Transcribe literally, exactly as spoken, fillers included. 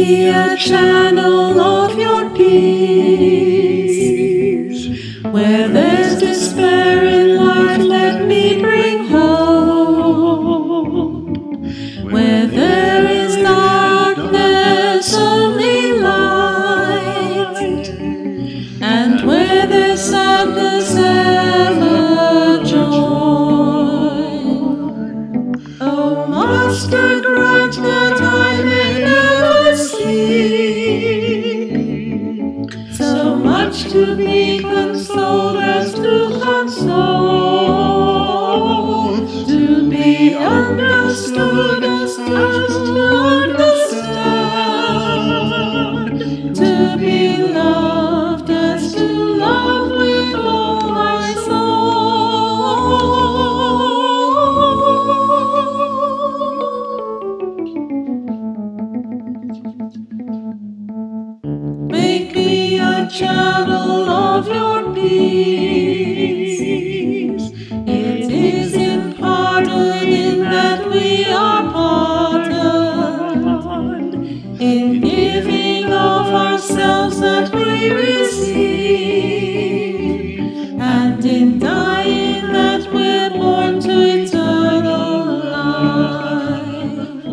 me a channel of your peace. Where there's despair in life, let me bring hope. Where there is darkness, only light. And where there's sadness, ever joy. Oh, Master, grant that I may never sleep, so much to be consoled as to console, to be understood as to understand, to be loved as to love with all my soul. Make me a channel of your peace. It is in pardon in that we are pardoned, in giving of ourselves that we receive, and in dying that we're born to eternal life.